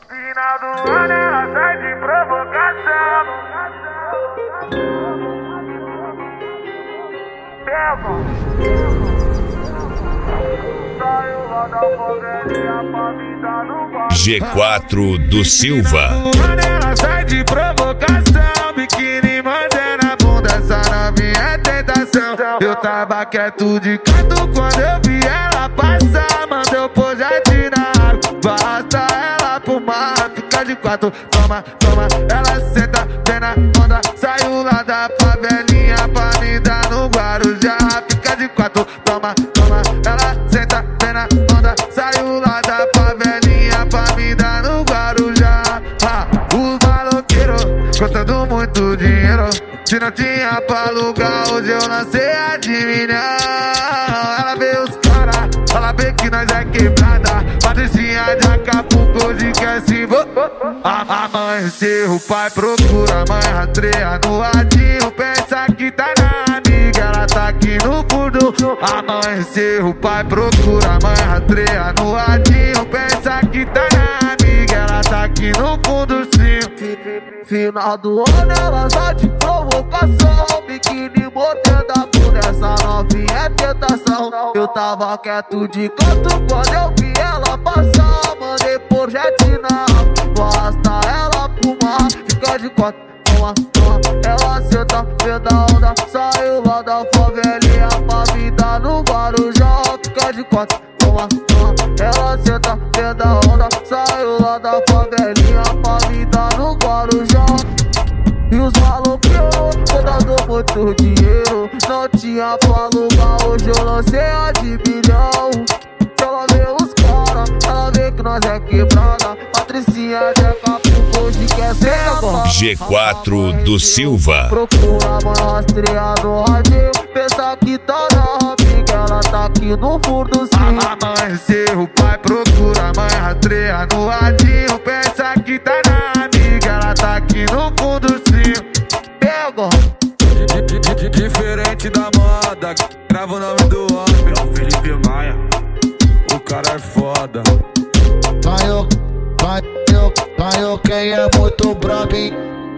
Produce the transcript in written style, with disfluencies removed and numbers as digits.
Final do ano ela sai de provocação. Saiu lá da favelinha pra me dar no bar. G4 do Silva. Ela sai de provocação, biquíni mandando a bunda, essa novinha é tentação. Eu tava quieto de canto quando eu vi ela passar, mandou projeto na água, basta ela pro mar, fica de quatro, toma, toma, ela senta, vem na onda, saiu lá da favelinha pra me dar no Guarujá, fica de quatro, toma, toma, ela senta, vem na onda, saiu lá da favelinha pra me dar no Guarujá. Os maloqueiros contando muito dinheiro, se não tinha pra alugar, hoje eu lancei a de milhão. Ela vê os cara, ela vê que nós é quebrada, Patricinha de Acapulco, hoje quer se amanheceu, o pai procura, a mãe rastreia no radinho, pensa que tá na amiga, ela tá aqui no fundo. Amanheceu, o pai procura, a mãe rastreia no radinho, pensa que tá na amiga, ela tá aqui no fundo sim. Final do ano ela só de provocação, biquíni botando a bunda, essa novinha é tentação. Eu tava quieto de canto quando eu vi ela passar, mandei projeto na água, basta ela pro mar, fica de quatro, toma, toma, ela senta, vem da onda, saiu lá da favelinha pra me dar no Guarujá, fica de quatro, toma, toma, ela senta, vem da onda, saiu lá da favelinha pra me dar no Guarujá. E os maloqueiros contando muito dinheiro, não tinha pra alugar, hoje eu lancei a de bilhão. Ela vê os cara, ela vê que nós é quebrada, Patricinha de Acapulco, hoje quer ser G4 do Silva. Procura a mãe rastreia no radinho, pensa que tá na amiga, ela tá aqui no fundo sim. Amanheceu, o pai procura, a mãe rastreia no radinho, pensa que tá na amiga, ela tá aqui no fundo sim. Pega Diferente da moda, grava o nome do homem, é o Felipe Maia, o cara é foda. Ganhou quem é muito brabo, hein?